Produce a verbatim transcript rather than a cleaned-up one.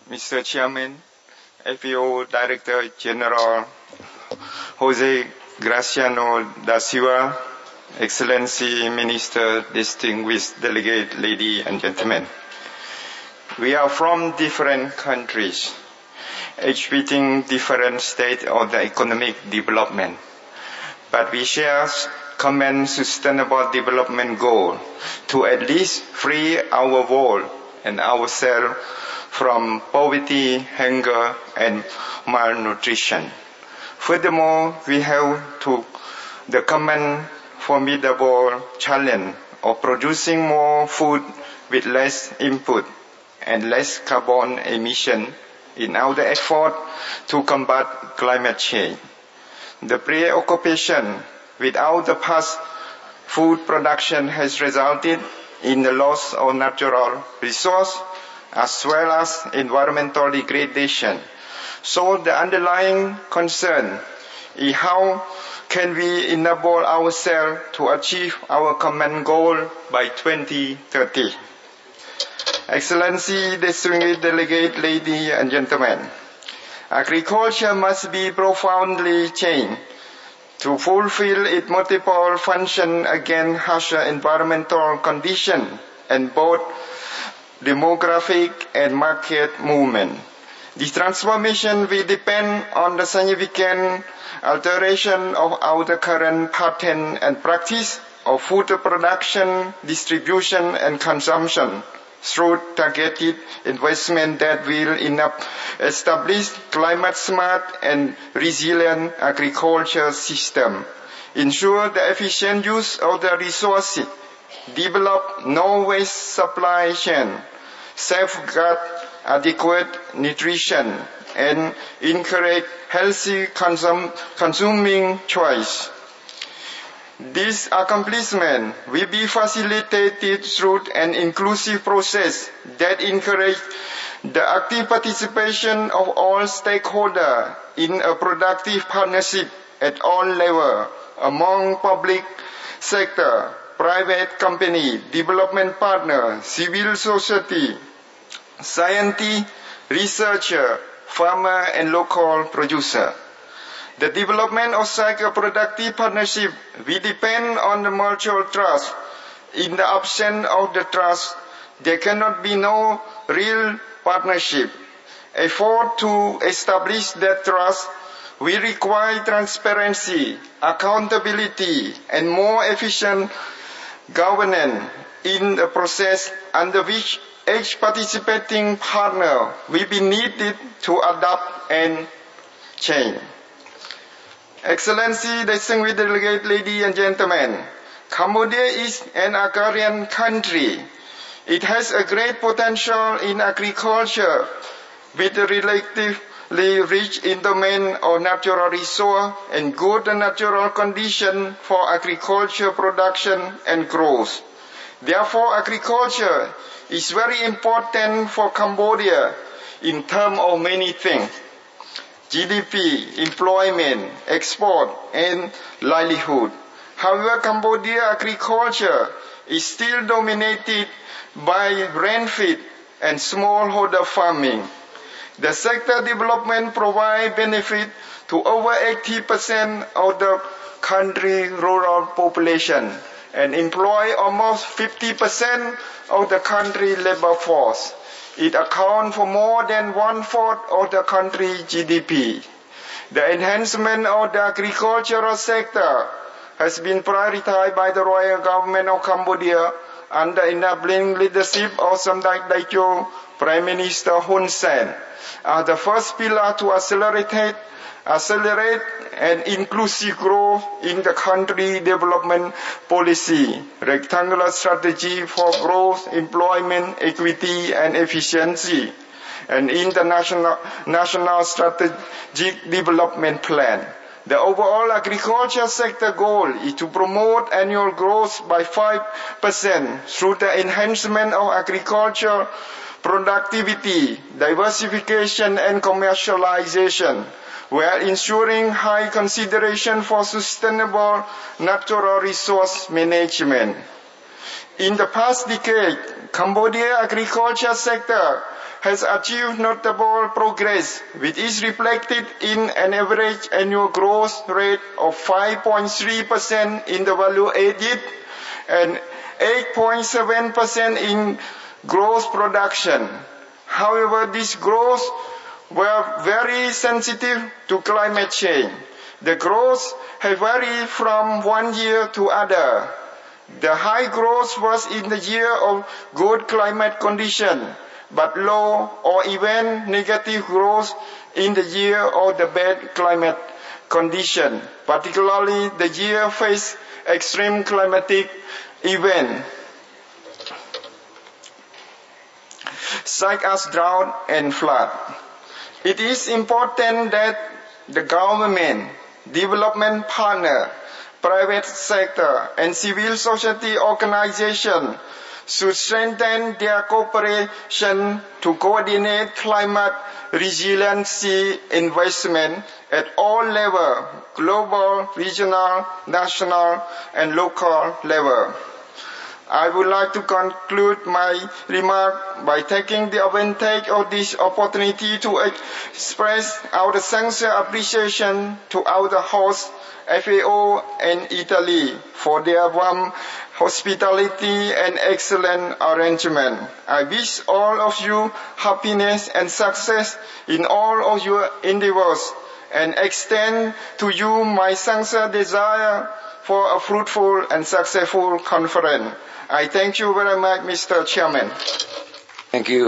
Mister Chairman, F A O Director General Jose Graciano da Silva, Excellency Minister, distinguished delegate, ladies and gentlemen. We are from different countries, exhibiting different states of the economic development, but we share common sustainable development goal to at least free our world and ourselves from poverty, hunger, and malnutrition. Furthermore, we have to the common formidable challenge of producing more food with less input and less carbon emission in our effort to combat climate change. The preoccupation with the past food production has resulted in the loss of natural resources as well as environmental degradation. So the underlying concern is how can we enable ourselves to achieve our common goal by twenty thirty. Excellency, distinguished delegate, ladies and gentlemen, agriculture must be profoundly changed to fulfill its multiple functions against harsher environmental conditions and both demographic and market movement. This transformation will depend on the significant alteration of our current pattern and practice of food production, distribution, and consumption through targeted investment that will establish climate-smart and resilient agriculture system, ensure the efficient use of the resources, develop no-waste supply chain, safeguard adequate nutrition, and encourage healthy consum- consuming choice. This accomplishment will be facilitated through an inclusive process that encourages the active participation of all stakeholders in a productive partnership at all levels among public sector, private company, development partner, civil society, scientists, researcher, farmer, and local producer. The development of such a productive partnership will depend on the mutual trust. In the absence of the trust, there cannot be no real partnership. Effort to establish that trust will require transparency, accountability, and more efficient governance in the process under which each participating partner will be needed to adapt and change. Excellency, distinguished delegate, ladies and gentlemen, Cambodia is an agrarian country. It has a great potential in agriculture with a relatively rich in domain of natural resource and good natural condition for agriculture production and growth. Therefore, agriculture is very important for Cambodia in terms of many things: G D P, employment, export, and livelihood. However, Cambodia agriculture is still dominated by rain-fed and smallholder farming. The sector development provides benefit to over eighty percent of the country's rural population and employ almost fifty percent of the country's labor force. It accounts for more than one-fourth of the country's G D P. The enhancement of the agricultural sector has been prioritized by the Royal Government of Cambodia under enabling leadership of Samdech Techo Prime Minister Hun Sen as the first pillar to accelerate, accelerate and inclusive growth in the country development policy, rectangular strategy for growth, employment, equity and efficiency, and in the national, national strategic development plan. The overall agriculture sector goal is to promote annual growth by five percent through the enhancement of agriculture productivity, diversification and commercialization, while ensuring high consideration for sustainable natural resource management. In the past decade, Cambodia agriculture sector has achieved notable progress, which is reflected in an average annual growth rate of five point three percent in the value added and eight point seven percent in gross production. However, this growth were very sensitive to climate change. The growth has varied from one year to other. The high growth was in the year of good climate condition, but low or even negative growth in the year of the bad climate condition, particularly the year faced extreme climatic events, such as drought and flood. It is important that the government, development partner, private sector, and civil society organizations should strengthen their cooperation to coordinate climate resiliency investment at all levels, global, regional, national, and local level. I would like to conclude my remark by taking the advantage of this opportunity to express our sincere appreciation to our host, F A O and Italy, for their warm hospitality and excellent arrangement. I wish all of you happiness and success in all of your endeavors, and extend to you my sincere desire for a fruitful and successful conference. I thank you very much, Mister Chairman. Thank you.